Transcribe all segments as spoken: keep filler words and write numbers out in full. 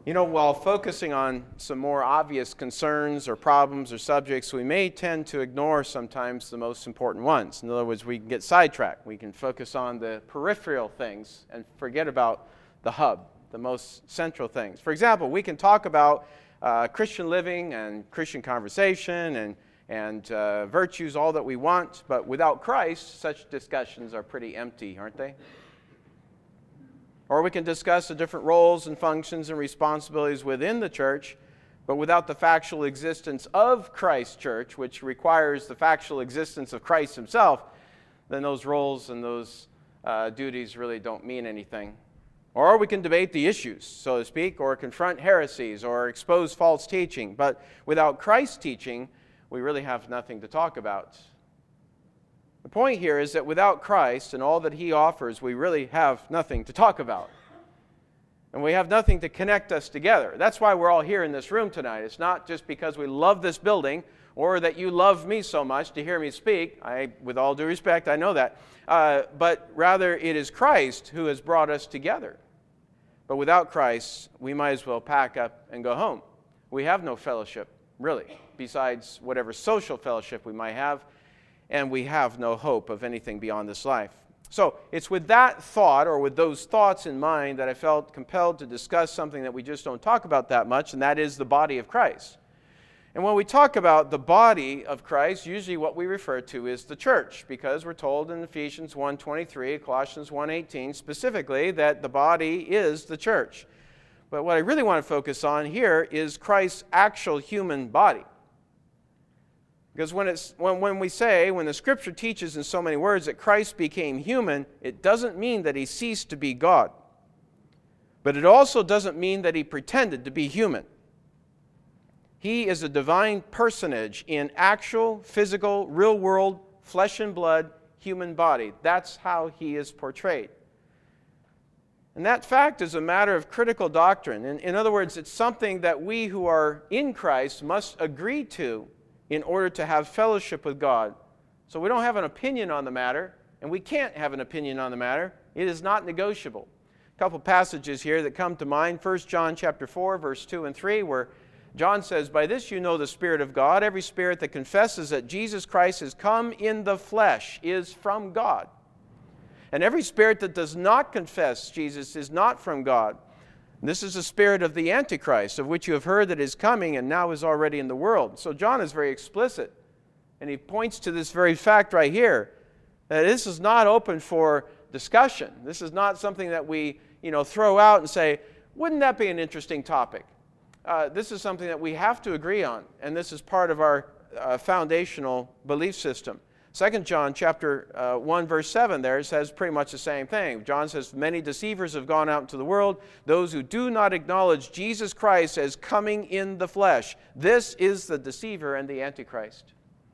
You know, while focusing on some more obvious concerns or problems or subjects, we may tend to ignore sometimes the most important ones. In other words, we can get sidetracked. We can focus on the peripheral things and forget about the hub, the most central things. For example, we can talk about uh, Christian living and Christian conversation and, and uh, virtues, all that we want, but without Christ, such discussions are pretty empty, aren't they? Or we can discuss the different roles and functions and responsibilities within the church, but without the factual existence of Christ's church, which requires the factual existence of Christ himself, then those roles and those uh, duties really don't mean anything. Or we can debate the issues, so to speak, or confront heresies, or expose false teaching. But without Christ's teaching, we really have nothing to talk about. The point here is that without Christ and all that he offers, we really have nothing to talk about. And we have nothing to connect us together. That's why we're all here in this room tonight. It's not just because we love this building or that you love me so much to hear me speak. I, with all due respect, I know that. Uh, but rather, it is Christ who has brought us together. But without Christ, we might as well pack up and go home. We have no fellowship, really, besides whatever social fellowship we might have. And we have no hope of anything beyond this life. So it's with that thought, or with those thoughts in mind, that I felt compelled to discuss something that we just don't talk about that much, and that is the body of Christ. And when we talk about the body of Christ, usually what we refer to is the church, because we're told in Ephesians one twenty-three, Colossians one eighteen, specifically that the body is the church. But what I really want to focus on here is Christ's actual human body. Because when, it's, when, when we say, when the Scripture teaches in so many words that Christ became human, it doesn't mean that he ceased to be God. But it also doesn't mean that he pretended to be human. He is a divine personage in actual, physical, real-world, flesh and blood, human body. That's how he is portrayed. And that fact is a matter of critical doctrine. In, in other words, it's something that we who are in Christ must agree to in order to have fellowship with God. So we don't have an opinion on the matter, and we can't have an opinion on the matter. It is not negotiable. A couple passages here that come to mind. First John chapter four, verse two and three, where John says, "By this you know the Spirit of God. Every spirit that confesses that Jesus Christ has come in the flesh is from God. And every spirit that does not confess Jesus is not from God. This is the spirit of the Antichrist, of which you have heard that is coming and now is already in the world." So John is very explicit, and he points to this very fact right here, that this is not open for discussion. This is not something that we, you know, throw out and say, wouldn't that be an interesting topic? Uh, this is something that we have to agree on, and this is part of our uh, foundational belief system. Second John chapter uh, one, verse seven there says pretty much the same thing. John says, "Many deceivers have gone out into the world, those who do not acknowledge Jesus Christ as coming in the flesh. This is the deceiver and the Antichrist."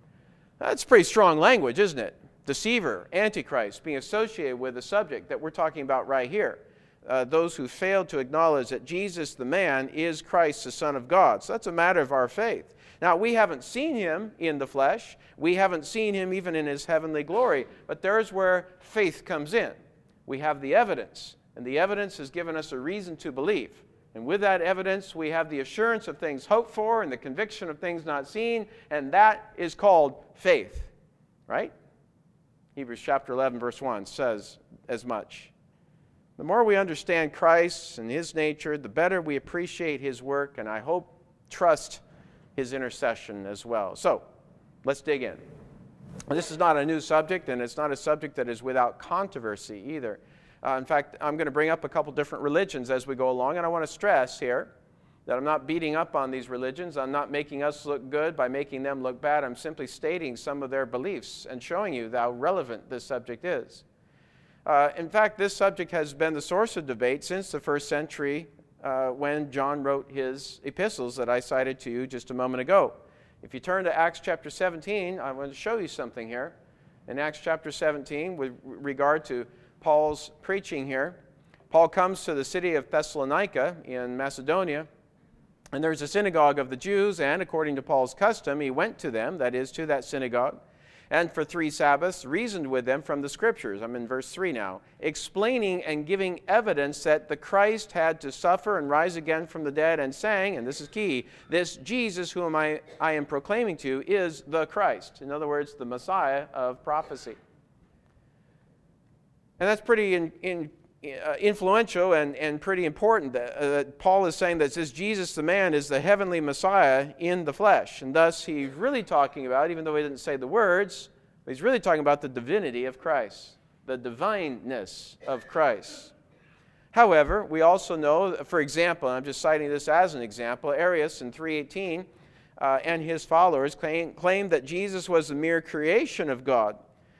That's pretty strong language, isn't it? Deceiver, Antichrist, being associated with the subject that we're talking about right here. Uh, those who fail to acknowledge that Jesus, the man, is Christ, the Son of God. So that's a matter of our faith. Now, we haven't seen him in the flesh. We haven't seen him even in his heavenly glory. But there's where faith comes in. We have the evidence, and the evidence has given us a reason to believe. And with that evidence, we have the assurance of things hoped for and the conviction of things not seen, and that is called faith. Right? Hebrews chapter eleven, verse one says as much. The more we understand Christ and his nature, the better we appreciate his work, and I hope, trust his intercession as well. So, let's dig in. This is not a new subject, and it's not a subject that is without controversy either. Uh, in fact, I'm going to bring up a couple different religions as we go along, and I want to stress here that I'm not beating up on these religions. I'm not making us look good by making them look bad. I'm simply stating some of their beliefs and showing you how relevant this subject is. Uh, in fact, this subject has been the source of debate since the first century uh, when John wrote his epistles that I cited to you just a moment ago. If you turn to Acts chapter seventeen, I want to show you something here. In Acts chapter seventeen, with regard to Paul's preaching here, Paul comes to the city of Thessalonica in Macedonia, and there's a synagogue of the Jews, and according to Paul's custom, he went to them, that is, to that synagogue, and for three Sabbaths reasoned with them from the Scriptures. I'm in verse three now. Explaining and giving evidence that the Christ had to suffer and rise again from the dead, and saying, and this is key, this Jesus whom I, I am proclaiming to you is the Christ. In other words, the Messiah of prophecy. And that's pretty in, in, uh, influential and, and pretty important that, uh, that Paul is saying that this Jesus the man is the heavenly Messiah in the flesh. And thus he's really talking about, even though he didn't say the words, he's really talking about the divinity of Christ, the divineness of Christ. However, we also know, for example, and I'm just citing this as an example, Arius in three eighteen uh, and his followers claim, claimed that Jesus was a mere creation of God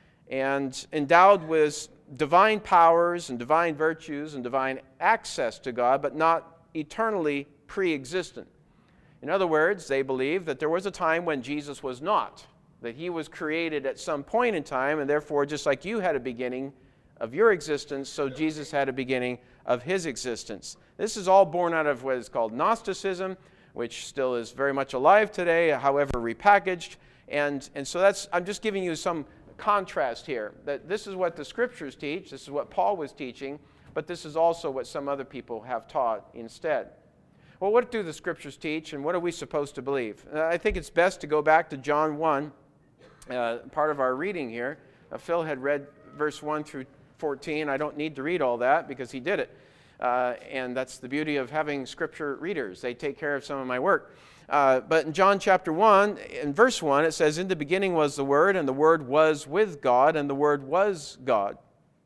and endowed with divine powers and divine virtues and divine access to God, but not eternally pre-existent. In other words, they believe that there was a time when Jesus was not, that he was created at some point in time, and therefore, just like you had a beginning of your existence, so Jesus had a beginning of his existence. This is all born out of what is called Gnosticism, which still is very much alive today, however repackaged. And, and so that's, I'm just giving you some contrast here, that this is what the Scriptures teach, this is what Paul was teaching, but this is also what some other people have taught instead. Well, what do the Scriptures teach, and what are we supposed to believe? Uh, I think it's best to go back to John one, uh, part of our reading here. Uh, Phil had read verse one through fourteen. I don't need to read all that because he did it. Uh, and that's the beauty of having Scripture readers. They take care of some of my work. Uh, but in John chapter one, in verse one, it says, "In the beginning was the Word, and the Word was with God, and the Word was God.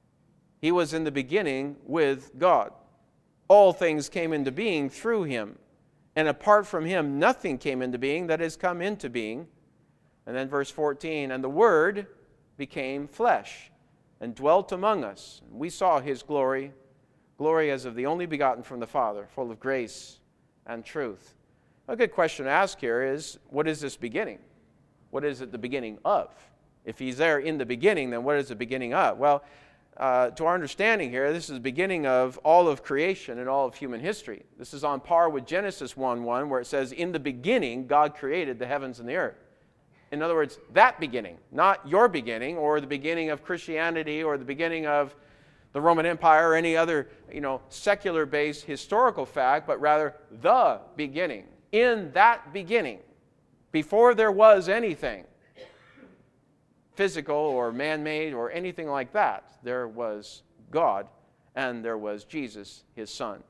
He was in the beginning with God. All things came into being through him, and apart from him nothing came into being that has come into being." And then verse fourteen, "And the Word became flesh, and dwelt among us. We saw his glory, glory as of the only begotten from the Father, full of grace and truth." A good question to ask here is, what is this beginning? What is it the beginning of? If he's there in the beginning, then what is the beginning of? Well, uh, to our understanding here, this is the beginning of all of creation and all of human history. This is on par with Genesis one one, where it says, "In the beginning, God created the heavens and the earth." In other words, that beginning, not your beginning or the beginning of Christianity or the beginning of the Roman Empire or any other, you know, secular-based historical fact, but rather the beginning. In that beginning, before there was anything physical or man-made or anything like that, there was God and there was Jesus, his Son.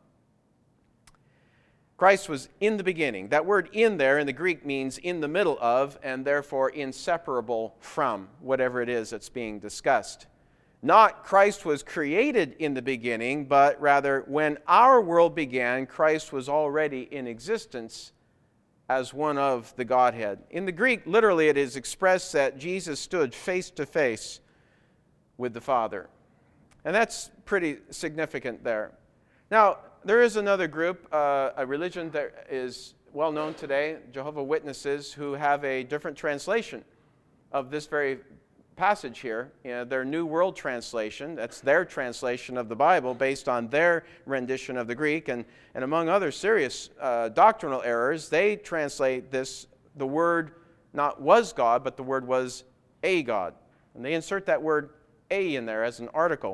Christ was in the beginning. That word "in" there in the Greek means in the middle of, and therefore inseparable from whatever it is that's being discussed. Not Christ was created in the beginning, but rather when our world began, Christ was already in existence as one of the Godhead. In the Greek, literally, it is expressed that Jesus stood face to face with the Father. And that's pretty significant there. Now, there is another group, uh, a religion that is well known today, Jehovah's Witnesses, who have a different translation of this very passage here, you know, their New World Translation. That's their translation of the Bible based on their rendition of the Greek. And, and among other serious uh, doctrinal errors, they translate this, the word not "was God," but the word was "a God." And they insert that word "a" in there as an article.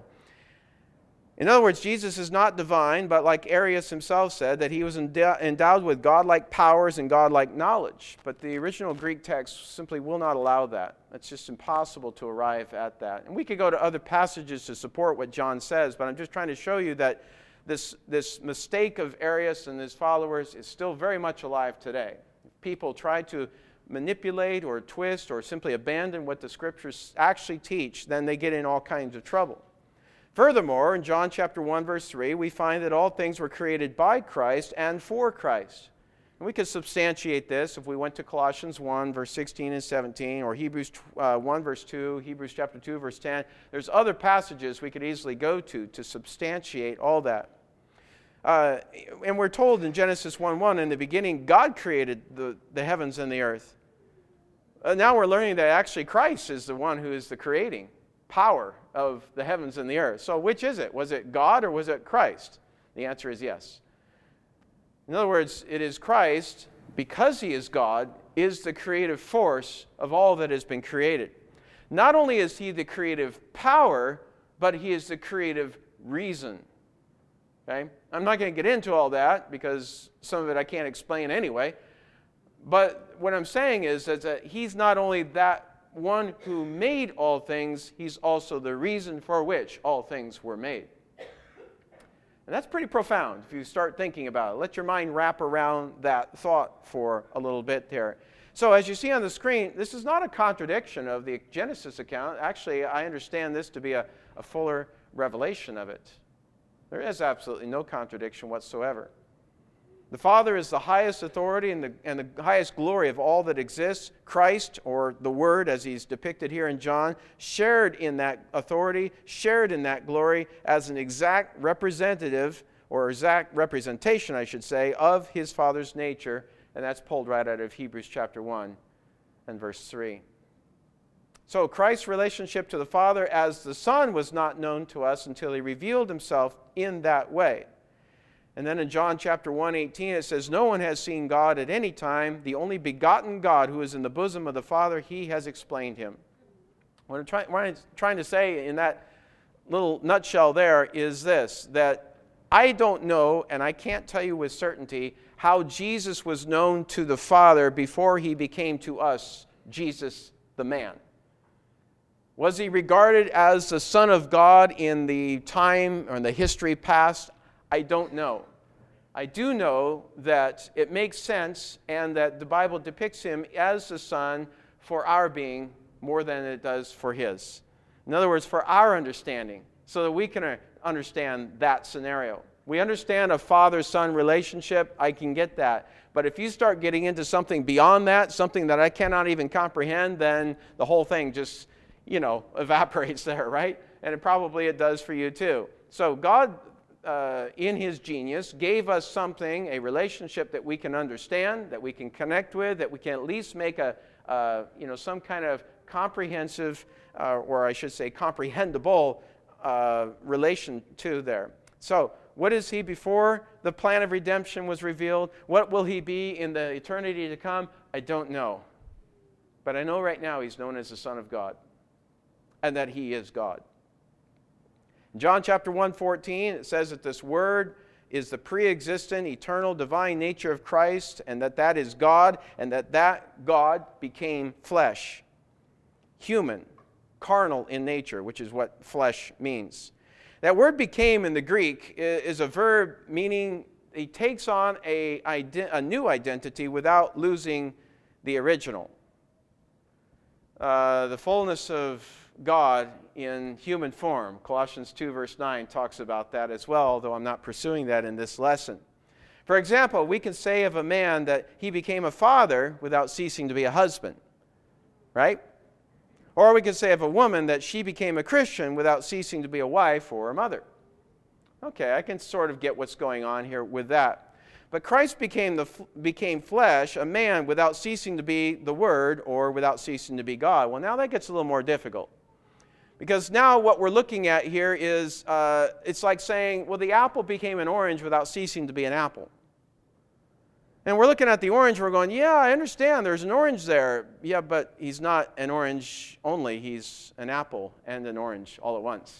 In other words, Jesus is not divine, but like Arius himself said, that he was endowed with godlike powers and godlike knowledge. But the original Greek text simply will not allow that. It's just impossible to arrive at that. And we could go to other passages to support what John says, but I'm just trying to show you that this, this mistake of Arius and his followers is still very much alive today. People try to manipulate or twist or simply abandon what the Scriptures actually teach, then they get in all kinds of trouble. Furthermore, in John chapter one, verse three, we find that all things were created by Christ and for Christ. And we could substantiate this if we went to Colossians one, verse sixteen and seventeen, or Hebrews one, verse two, Hebrews chapter two, verse ten. There's other passages we could easily go to to substantiate all that. Uh, and we're told in Genesis one one, in the beginning, God created the, the heavens and the earth. Uh, now we're learning that actually Christ is the one who is the creating power of the heavens and the earth. So which is it? Was it God or was it Christ? The answer is yes. In other words, it is Christ, because he is God, is the creative force of all that has been created. Not only is he the creative power, but he is the creative reason. Okay? I'm not going to get into all that because some of it I can't explain anyway. But what I'm saying is, is that he's not only that one who made all things, he's also the reason for which all things were made. And that's pretty profound if you start thinking about it. Let your mind wrap around that thought for a little bit there. So as you see on the screen, this is not a contradiction of the Genesis account. Actually, I understand this to be a, a fuller revelation of it. There is absolutely no contradiction whatsoever. The Father is the highest authority and the, and the highest glory of all that exists. Christ, or the Word, as he's depicted here in John, shared in that authority, shared in that glory as an exact representative, or exact representation, I should say, of his Father's nature. And that's pulled right out of Hebrews chapter one and verse three. So Christ's relationship to the Father as the Son was not known to us until he revealed himself in that way. And then in John chapter one, eighteen, it says, "No one has seen God at any time. The only begotten God who is in the bosom of the Father, he has explained him." What I'm, try, what I'm trying to say in that little nutshell there is this, that I don't know, and I can't tell you with certainty, how Jesus was known to the Father before he became to us Jesus the man. Was he regarded as the Son of God in the time or in the history past? I don't know. I do know that it makes sense and that the Bible depicts him as the Son for our being more than it does for his. In other words, for our understanding, so that we can understand that scenario. We understand a father-son relationship. I can get that. But if you start getting into something beyond that, something that I cannot even comprehend, then the whole thing just, you know, evaporates there, right? And it probably it does for you too. So God, uh, in his genius, gave us something, a relationship that we can understand, that we can connect with, that we can at least make a, uh, you know, some kind of comprehensive, uh, or I should say comprehensible uh, relation to there. So, what is he before the plan of redemption was revealed? What will he be in the eternity to come? I don't know. But I know right now he's known as the Son of God, and that he is God. In John chapter one, fourteen, it says that this Word is the pre-existent, eternal, divine nature of Christ, and that that is God, and that that God became flesh, human, carnal in nature, which is what flesh means. That word became in the Greek is a verb meaning he takes on a, a new identity without losing the original. Uh, the fullness of God in human form. Colossians two verse nine talks about that as well, although I'm not pursuing that in this lesson. For example, we can say of a man that he became a father without ceasing to be a husband, right? Or we could say of a woman that she became a Christian without ceasing to be a wife or a mother. Okay, I can sort of get what's going on here with that. But Christ became, the, became flesh, a man, without ceasing to be the Word or without ceasing to be God. Well, now that gets a little more difficult. Because now what we're looking at here is, uh, it's like saying, well, the apple became an orange without ceasing to be an apple. And we're looking at the orange, we're going, yeah, I understand, there's an orange there. Yeah, but he's not an orange only, he's an apple and an orange all at once.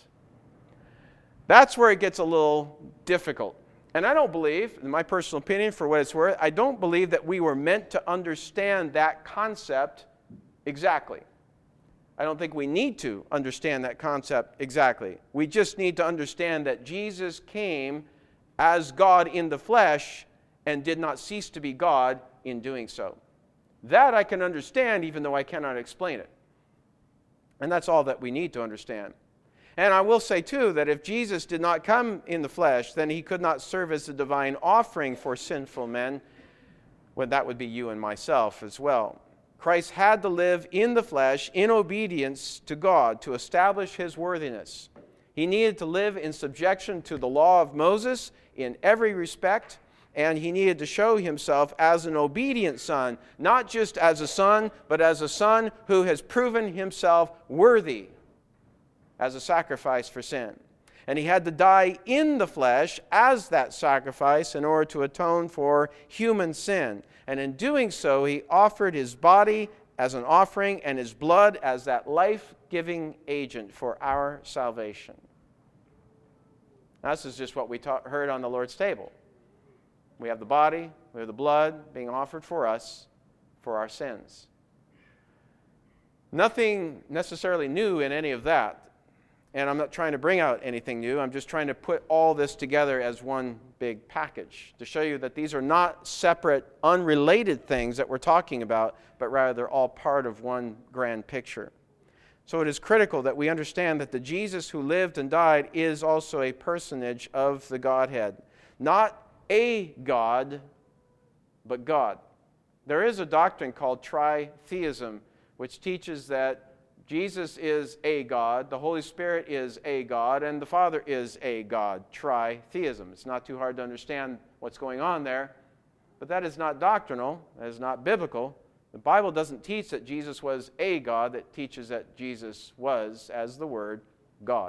That's where it gets a little difficult. And I don't believe, in my personal opinion, for what it's worth, I don't believe that we were meant to understand that concept exactly. I don't think we need to understand that concept exactly. We just need to understand that Jesus came as God in the flesh and did not cease to be God in doing so. That I can understand even though I cannot explain it. And that's all that we need to understand. And I will say too that if Jesus did not come in the flesh, then he could not serve as the divine offering for sinful men. Well, that would be you and myself as well. Christ had to live in the flesh in obedience to God to establish his worthiness. He needed to live in subjection to the law of Moses in every respect. And he needed to show himself as an obedient son, not just as a son, but as a son who has proven himself worthy as a sacrifice for sin. And he had to die in the flesh as that sacrifice in order to atone for human sin. And in doing so, he offered his body as an offering and his blood as that life-giving agent for our salvation. Now, this is just what we ta- heard on the Lord's table. We have the body, we have the blood being offered for us for our sins. Nothing necessarily new in any of that. And I'm not trying to bring out anything new. I'm just trying to put all this together as one big package to show you that these are not separate, unrelated things that we're talking about, but rather they're all part of one grand picture. So it is critical that we understand that the Jesus who lived and died is also a personage of the Godhead. Not a God, but God. There is a doctrine called tritheism, which teaches that Jesus is a God, the Holy Spirit is a God, and the Father is a God. Tritheism. It's not too hard to understand what's going on there, but that is not doctrinal, that is not biblical. The Bible doesn't teach that Jesus was a God, it teaches that Jesus was, as the Word, God.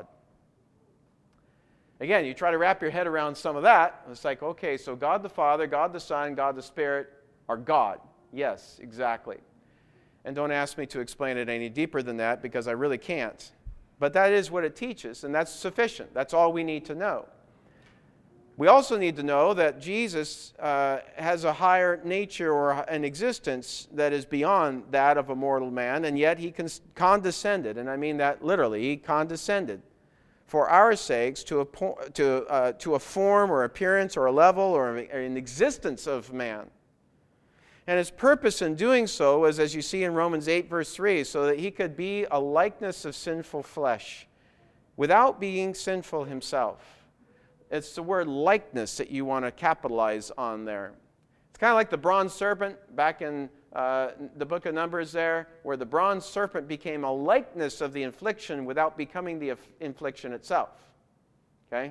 Again, you try to wrap your head around some of that, it's like, okay, so God the Father, God the Son, God the Spirit are God. Yes, exactly. And don't ask me to explain it any deeper than that because I really can't. But that is what it teaches, and that's sufficient. That's all we need to know. We also need to know that Jesus uh, has a higher nature or an existence that is beyond that of a mortal man, and yet he con- condescended, and I mean that literally, he condescended for our sakes to a, po- to, uh, to a form or appearance or a level or an existence of man. And his purpose in doing so was, as you see in Romans eight, verse three, so that he could be a likeness of sinful flesh without being sinful himself. It's the word likeness that you want to capitalize on there. It's kind of like the bronze serpent back in uh, the book of Numbers there, where the bronze serpent became a likeness of the infliction without becoming the infliction itself. Okay?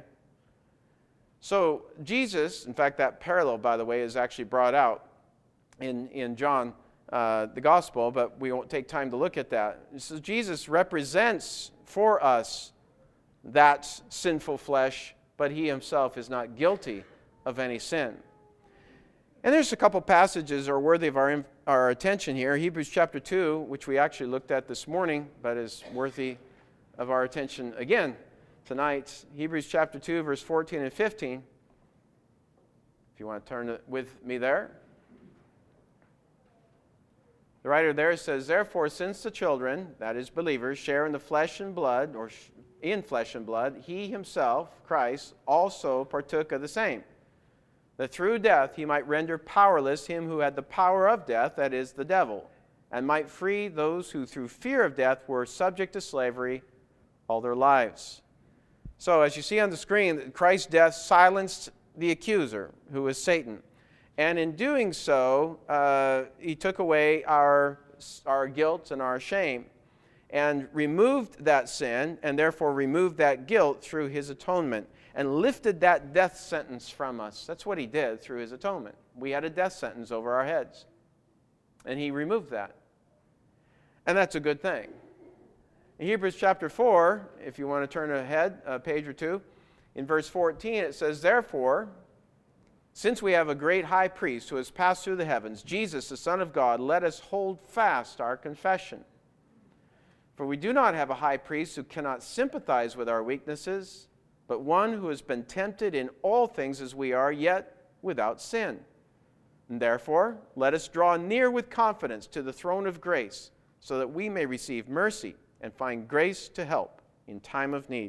So Jesus, in fact, that parallel, by the way, is actually brought out in, in John, uh, the Gospel, but we won't take time to look at that. So Jesus represents for us that sinful flesh, but he himself is not guilty of any sin. And there's a couple passages that are worthy of our, our attention here. Hebrews chapter two, which we actually looked at this morning, but is worthy of our attention again tonight. Hebrews chapter two, verse fourteen and fifteen. If you want to turn with me there. The writer there says, "Therefore, since the children, that is believers, share in the flesh and blood, or in flesh and blood, he himself, Christ, also partook of the same, that through death he might render powerless him who had the power of death, that is, the devil, and might free those who through fear of death were subject to slavery all their lives." So, as you see on the screen, Christ's death silenced the accuser, who was Satan. And in doing so, uh, he took away our, our guilt and our shame and removed that sin and therefore removed that guilt through his atonement and lifted that death sentence from us. That's what he did through his atonement. We had a death sentence over our heads, and he removed that. And that's a good thing. In Hebrews chapter four, if you want to turn ahead a page or two, in verse fourteen it says, "Therefore, since we have a great high priest who has passed through the heavens, Jesus, the Son of God, let us hold fast our confession. For we do not have a high priest who cannot sympathize with our weaknesses, but one who has been tempted in all things as we are, yet without sin. And therefore, let us draw near with confidence to the throne of grace, so that we may receive mercy and find grace to help in time of need."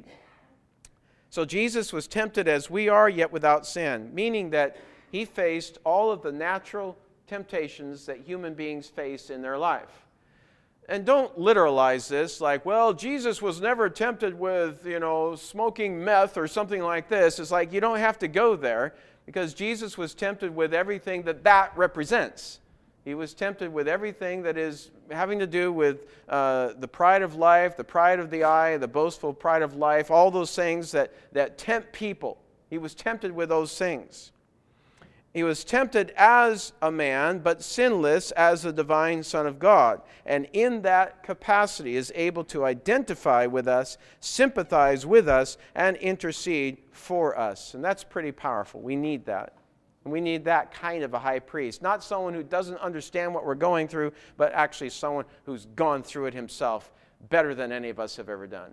So Jesus was tempted as we are, yet without sin, meaning that he faced all of the natural temptations that human beings face in their life. And don't literalize this like, well, Jesus was never tempted with, you know, smoking meth or something like this. It's like you don't have to go there, because Jesus was tempted with everything that that represents. He was tempted with everything that is having to do with uh, the pride of life, the pride of the eye, the boastful pride of life, all those things that, that tempt people. He was tempted with those things. He was tempted as a man, but sinless as the divine Son of God. And in that capacity is able to identify with us, sympathize with us, and intercede for us. And that's pretty powerful. We need that. And we need that kind of a high priest. Not someone who doesn't understand what we're going through, but actually someone who's gone through it himself better than any of us have ever done.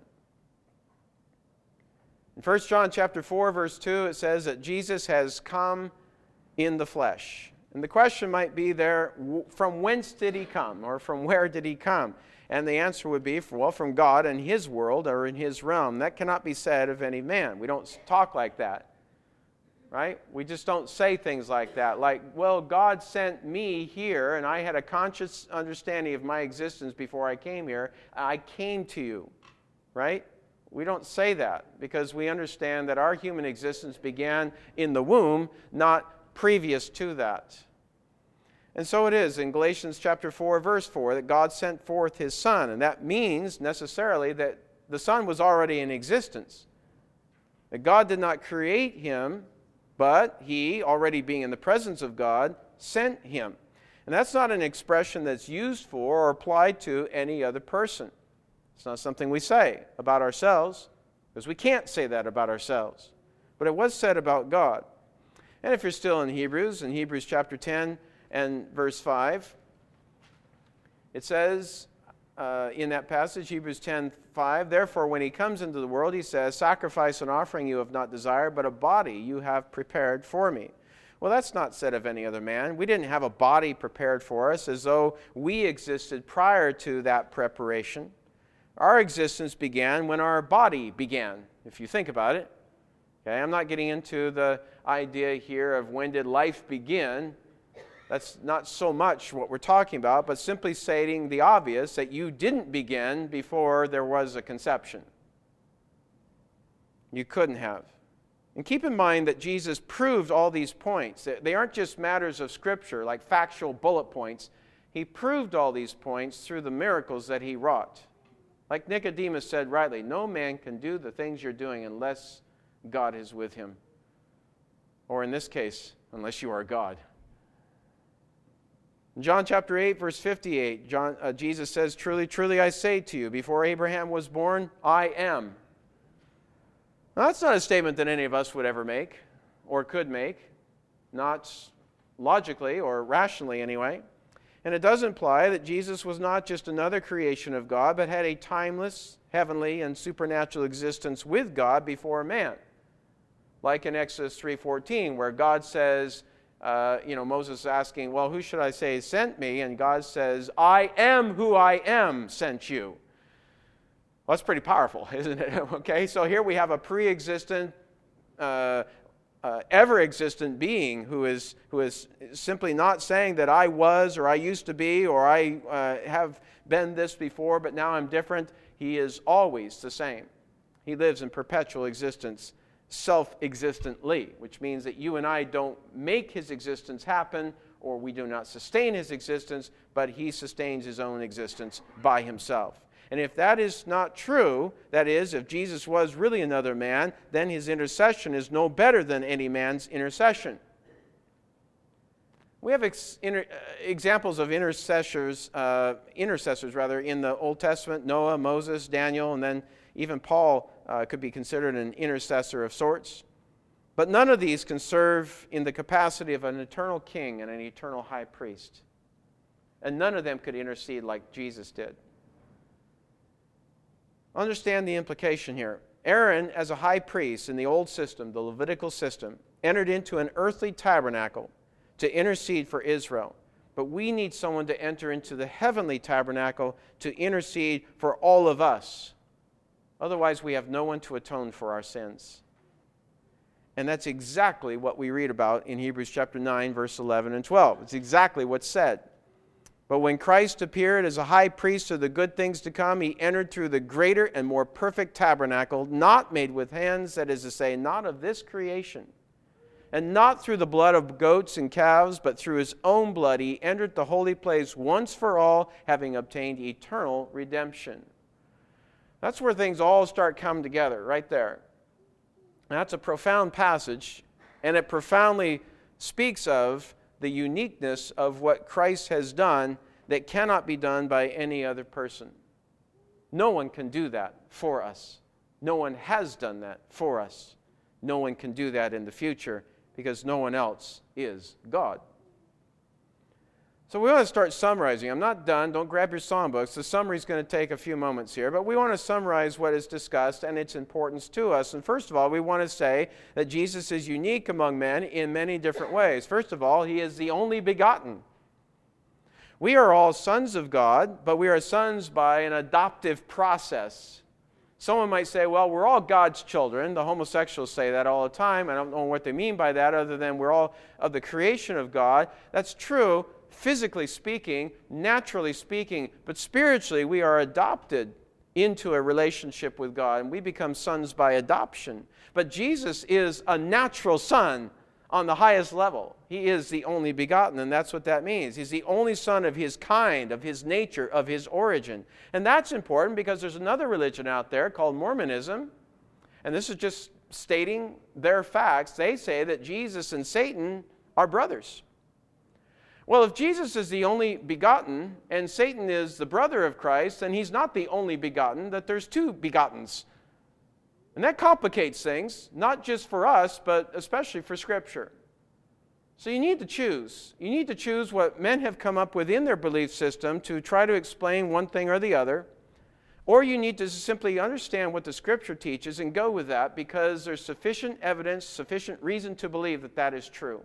In First John chapter four, verse two, it says that Jesus has come in the flesh. And the question might be there, from whence did he come? Or from where did he come? And the answer would be, well, from God and his world or in his realm. That cannot be said of any man. We don't talk like that. Right? We just don't say things like that. Like, well, God sent me here, and I had a conscious understanding of my existence before I came here. I came to you. Right? We don't say that because we understand that our human existence began in the womb, not previous to that. And so it is in Galatians chapter four, verse four, that God sent forth his Son. And that means necessarily that the Son was already in existence. That God did not create him, but he, already being in the presence of God, sent him. And that's not an expression that's used for or applied to any other person. It's not something we say about ourselves, because we can't say that about ourselves. But it was said about God. And if you're still in Hebrews, in Hebrews chapter ten and verse five, it says uh, in that passage, Hebrews ten five, therefore when he comes into the world, he says, sacrifice and offering you have not desired, but a body you have prepared for me. Well, that's not said of any other man. We didn't have a body prepared for us as though we existed prior to that preparation. Our existence began when our body began, if you think about it. Okay, I'm not getting into the idea here of when did life begin. That's not so much what we're talking about, but simply stating the obvious that you didn't begin before there was a conception. You couldn't have. And keep in mind that Jesus proved all these points. They aren't just matters of Scripture, like factual bullet points. He proved all these points through the miracles that he wrought. Like Nicodemus said rightly, no man can do the things you're doing unless God is with him. Or in this case, unless you are God. In John chapter eight, verse fifty-eight, John, uh, Jesus says, truly, truly I say to you, before Abraham was born, I am. Now, that's not a statement that any of us would ever make, or could make, not logically or rationally anyway. And it does imply that Jesus was not just another creation of God, but had a timeless, heavenly, and supernatural existence with God before man. Like in Exodus three fourteen, where God says, uh, you know, Moses is asking, well, who should I say sent me? And God says, I am who I am sent you. Well, that's pretty powerful, isn't it? Okay, so here we have a pre-existent, uh, uh, ever-existent being who is who is simply not saying that I was or I used to be or I uh, have been this before, but now I'm different. He is always the same. He lives in perpetual existence, self-existently, which means that you and I don't make his existence happen, or we do not sustain his existence, but he sustains his own existence by himself. And if that is not true, that is, if Jesus was really another man, then his intercession is no better than any man's intercession. We have ex- inter- examples of intercessors, uh, intercessors rather, in the Old Testament: Noah, Moses, Daniel, and then even Paul uh, could be considered an intercessor of sorts. But none of these can serve in the capacity of an eternal king and an eternal high priest. And none of them could intercede like Jesus did. Understand the implication here. Aaron, as a high priest in the old system, the Levitical system, entered into an earthly tabernacle to intercede for Israel. But we need someone to enter into the heavenly tabernacle to intercede for all of us. Otherwise, we have no one to atone for our sins. And that's exactly what we read about in Hebrews chapter nine, verse eleven and twelve. It's exactly what's said. But when Christ appeared as a high priest of the good things to come, he entered through the greater and more perfect tabernacle, not made with hands, that is to say, not of this creation, and not through the blood of goats and calves, but through his own blood he entered the holy place once for all, having obtained eternal redemption. That's where things all start coming together, right there. That's a profound passage, and it profoundly speaks of the uniqueness of what Christ has done that cannot be done by any other person. No one can do that for us. No one has done that for us. No one can do that in the future, because no one else is God. So we want to start summarizing. I'm not done. Don't grab your songbooks. The summary is going to take a few moments here. But we want to summarize what is discussed and its importance to us. And first of all, we want to say that Jesus is unique among men in many different ways. First of all, he is the only begotten. We are all sons of God, but we are sons by an adoptive process. Someone might say, well, we're all God's children. The homosexuals say that all the time. I don't know what they mean by that other than we're all of the creation of God. That's true, physically speaking, naturally speaking, but spiritually we are adopted into a relationship with God, and we become sons by adoption. But Jesus is a natural son on the highest level. He is the only begotten, and that's what that means. He's the only son of his kind, of his nature, of his origin. And that's important because there's another religion out there called Mormonism, and this is just stating their facts. They say that Jesus and Satan are brothers. Well, if Jesus is the only begotten and Satan is the brother of Christ, then he's not the only begotten, that there's two begottens. And that complicates things, not just for us, but especially for Scripture. So you need to choose. You need to choose what men have come up with in their belief system to try to explain one thing or the other, or you need to simply understand what the Scripture teaches and go with that because there's sufficient evidence, sufficient reason to believe that that is true.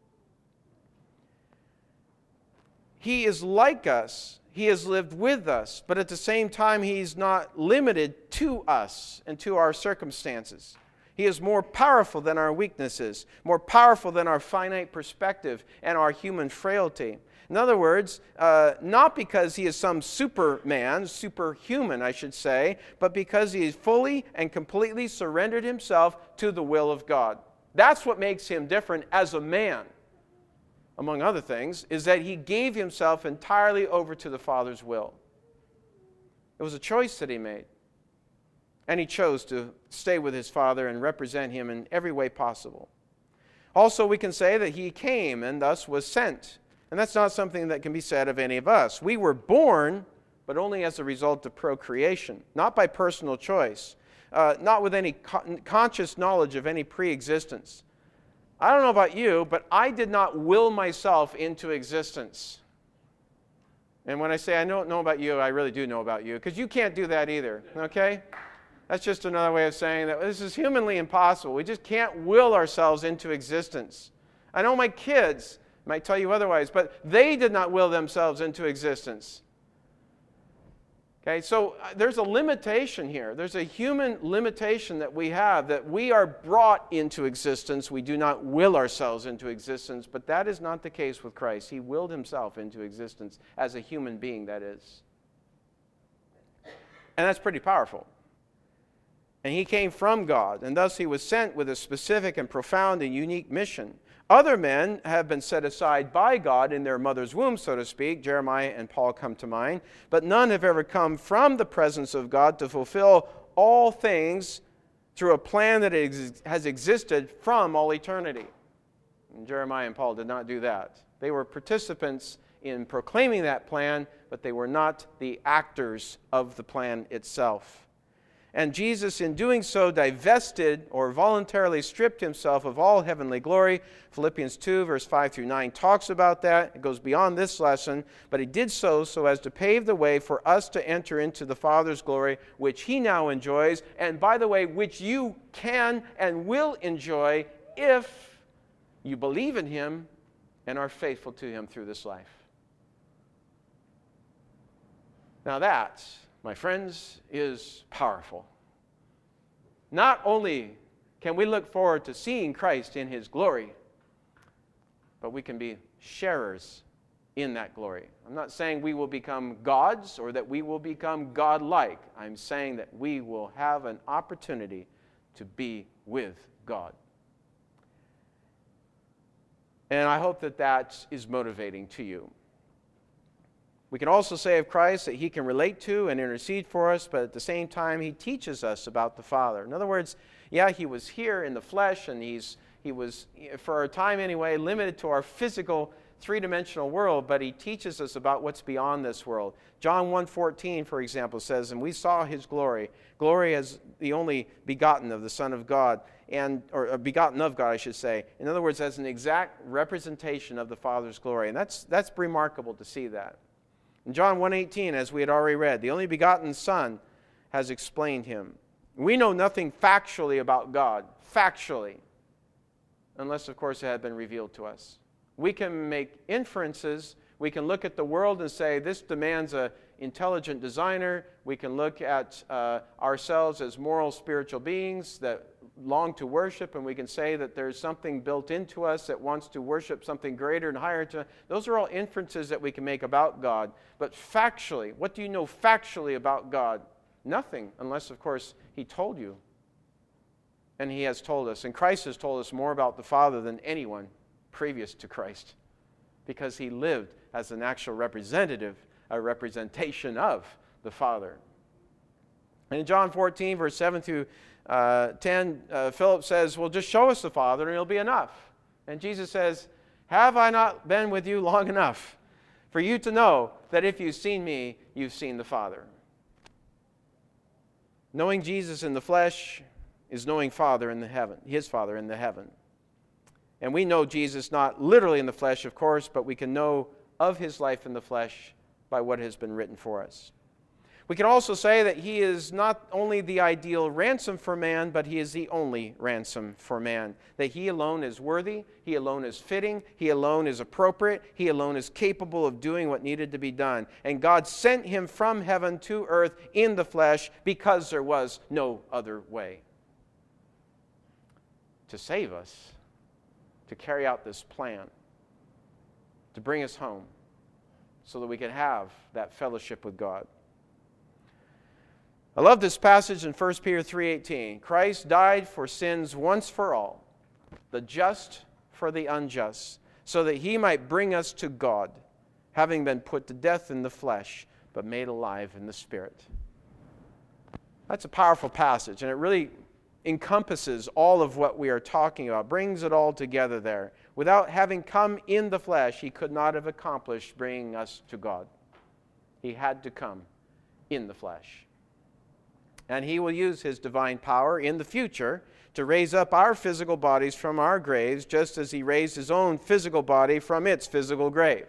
He is like us. He has lived with us, but at the same time, he's not limited to us and to our circumstances. He is more powerful than our weaknesses, more powerful than our finite perspective and our human frailty. In other words, uh, not because he is some superman, superhuman, I should say, but because he has fully and completely surrendered himself to the will of God. That's what makes him different as a man, among other things, is that he gave himself entirely over to the Father's will. It was a choice that he made. And he chose to stay with his Father and represent him in every way possible. Also, we can say that he came and thus was sent. And that's not something that can be said of any of us. We were born, but only as a result of procreation, not by personal choice, uh, not with any co- conscious knowledge of any pre-existence. I don't know about you, but I did not will myself into existence. And when I say I don't know about you, I really do know about you, because you can't do that either, okay? That's just another way of saying that this is humanly impossible. We just can't will ourselves into existence. I know my kids might tell you otherwise, but they did not will themselves into existence. Okay, so there's a limitation here. There's a human limitation that we have, that we are brought into existence. We do not will ourselves into existence, but that is not the case with Christ. He willed himself into existence as a human being, that is. And that's pretty powerful. And he came from God, and thus he was sent with a specific and profound and unique mission. Other men have been set aside by God in their mother's womb, so to speak. Jeremiah and Paul come to mind. But none have ever come from the presence of God to fulfill all things through a plan that has existed from all eternity. And Jeremiah and Paul did not do that. They were participants in proclaiming that plan, but they were not the actors of the plan itself. And Jesus, in doing so, divested or voluntarily stripped himself of all heavenly glory. Philippians two, verse five through nine talks about that. It goes beyond this lesson, but he did so so as to pave the way for us to enter into the Father's glory, which he now enjoys, and by the way, which you can and will enjoy if you believe in him and are faithful to him through this life. Now that, my friends, is powerful. Not only can we look forward to seeing Christ in his glory, but we can be sharers in that glory. I'm not saying we will become gods or that we will become godlike. I'm saying that we will have an opportunity to be with God. And I hope that that is motivating to you. We can also say of Christ that he can relate to and intercede for us, but at the same time, he teaches us about the Father. In other words, yeah, he was here in the flesh, and he's he was, for a time anyway, limited to our physical three-dimensional world, but he teaches us about what's beyond this world. John one fourteen, for example, says, and we saw his glory, glory as the only begotten of the Son of God, and or begotten of God, I should say. In other words, as an exact representation of the Father's glory. And that's that's remarkable to see that. In John one eighteen, as we had already read, the only begotten Son has explained him. We know nothing factually about God, factually, unless, of course, it had been revealed to us. We can make inferences. We can look at the world and say, this demands an intelligent designer. We can look at uh, ourselves as moral, spiritual beings that long to worship, and we can say that there's something built into us that wants to worship something greater and higher. To, those are all inferences that we can make about God. But factually, what do you know factually about God? Nothing, unless, of course, He told you. And He has told us. And Christ has told us more about the Father than anyone previous to Christ, because He lived as an actual representative, a representation of the Father. And in John fourteen, verse seven through uh, ten, uh, Philip says, well, just show us the Father and it'll be enough. And Jesus says, have I not been with you long enough for you to know that if you've seen me, you've seen the Father? Knowing Jesus in the flesh is knowing Father in the heaven, His Father in the heaven. And we know Jesus not literally in the flesh, of course, but we can know of His life in the flesh by what has been written for us. We can also say that He is not only the ideal ransom for man, but He is the only ransom for man. That He alone is worthy, He alone is fitting, He alone is appropriate, He alone is capable of doing what needed to be done. And God sent Him from heaven to earth in the flesh because there was no other way to save us, to carry out this plan, to bring us home so that we can have that fellowship with God. I love this passage in First Peter three eighteen. Christ died for sins once for all, the just for the unjust, so that He might bring us to God, having been put to death in the flesh, but made alive in the Spirit. That's a powerful passage, and it really encompasses all of what we are talking about, brings it all together there. Without having come in the flesh, He could not have accomplished bringing us to God. He had to come in the flesh. And He will use His divine power in the future to raise up our physical bodies from our graves, just as He raised His own physical body from its physical grave.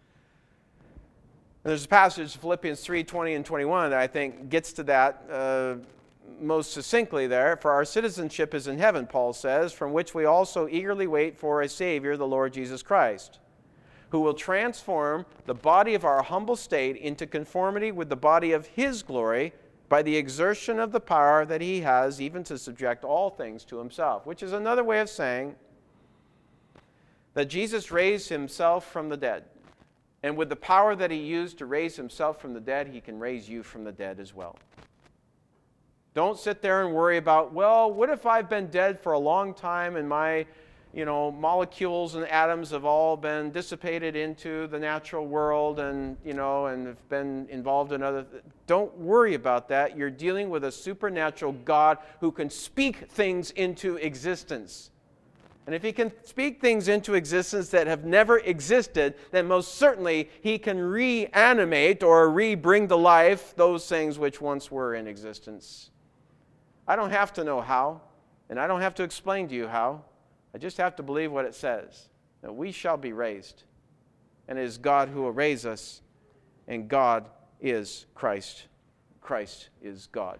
And there's a passage, Philippians three twenty and twenty-one, that I think gets to that uh, most succinctly there. For our citizenship is in heaven, Paul says, from which we also eagerly wait for a Savior, the Lord Jesus Christ, who will transform the body of our humble state into conformity with the body of His glory by the exertion of the power that He has even to subject all things to Himself, which is another way of saying that Jesus raised Himself from the dead. And with the power that He used to raise Himself from the dead, He can raise you from the dead as well. Don't sit there and worry about, well, what if I've been dead for a long time and my, you know, molecules and atoms have all been dissipated into the natural world and, you know, and have been involved in other... Th- Don't worry about that. You're dealing with a supernatural God who can speak things into existence. And if He can speak things into existence that have never existed, then most certainly He can reanimate or re-bring to life those things which once were in existence. I don't have to know how, and I don't have to explain to you how. I just have to believe what it says, that we shall be raised. And it is God who will raise us, and God is Christ. Christ is God.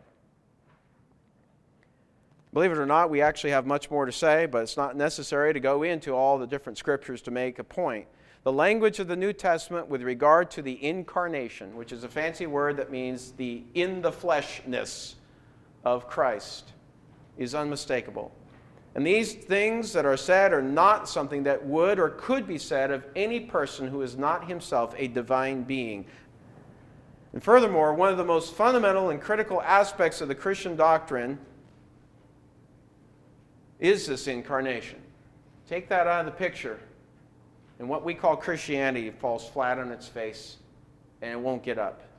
Believe it or not, we actually have much more to say, but it's not necessary to go into all the different scriptures to make a point. The language of the New Testament with regard to the incarnation, which is a fancy word that means the in the fleshness of Christ, is unmistakable. And these things that are said are not something that would or could be said of any person who is not himself a divine being. And furthermore, one of the most fundamental and critical aspects of the Christian doctrine is this incarnation. Take that out of the picture, and what we call Christianity falls flat on its face, and it won't get up.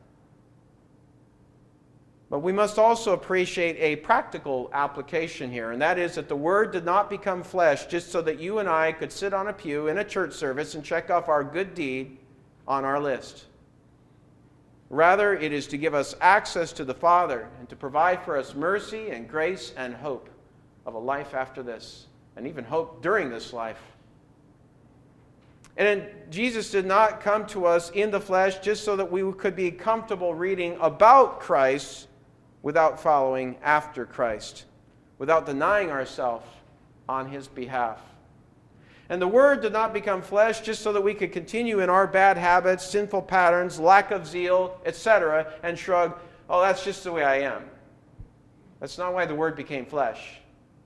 But we must also appreciate a practical application here, and that is that the Word did not become flesh just so that you and I could sit on a pew in a church service and check off our good deed on our list. Rather, it is to give us access to the Father and to provide for us mercy and grace and hope of a life after this, and even hope during this life. And Jesus did not come to us in the flesh just so that we could be comfortable reading about Christ without following after Christ, without denying ourselves on His behalf. And the Word did not become flesh just so that we could continue in our bad habits, sinful patterns, lack of zeal, et cetera, and shrug, oh, that's just the way I am. That's not why the Word became flesh.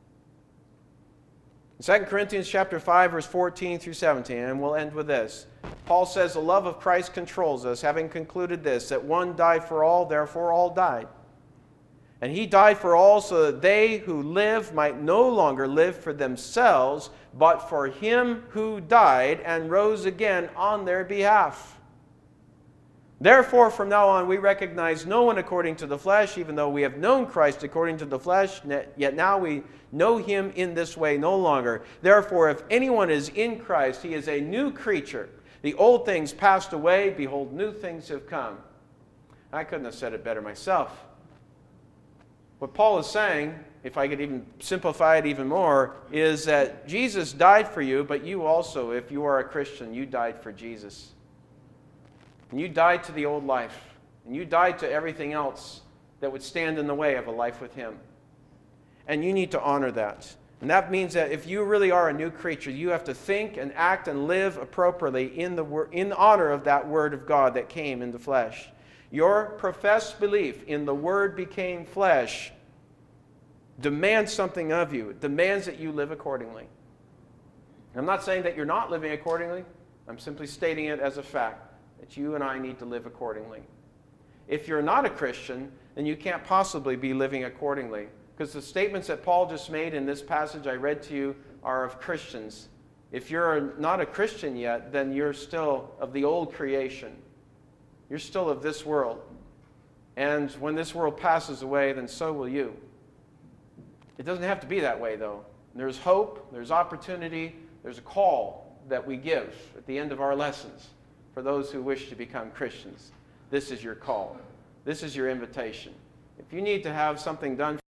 In Second Corinthians chapter five, verse fourteen through seventeen, and we'll end with this. Paul says, the love of Christ controls us, having concluded this, that one died for all, therefore all died. And He died for all so that they who live might no longer live for themselves, but for Him who died and rose again on their behalf. Therefore, from now on, we recognize no one according to the flesh, even though we have known Christ according to the flesh, yet now we know Him in this way no longer. Therefore, if anyone is in Christ, he is a new creature. The old things passed away, behold, new things have come. I couldn't have said it better myself. What Paul is saying, if I could even simplify it even more, is that Jesus died for you, but you also, if you are a Christian, you died for Jesus. And you died to the old life. And you died to everything else that would stand in the way of a life with Him. And you need to honor that. And that means that if you really are a new creature, you have to think and act and live appropriately in the in honor of that Word of God that came in the flesh. Your professed belief in the Word became flesh demands something of you. It demands that you live accordingly. I'm not saying that you're not living accordingly. I'm simply stating it as a fact that you and I need to live accordingly. If you're not a Christian, then you can't possibly be living accordingly, because the statements that Paul just made in this passage I read to you are of Christians. If you're not a Christian yet, then you're still of the old creation. You're still of this world. And when this world passes away, then so will you. It doesn't have to be that way, though. There's hope, there's opportunity, there's a call that we give at the end of our lessons for those who wish to become Christians. This is your call. This is your invitation. If you need to have something done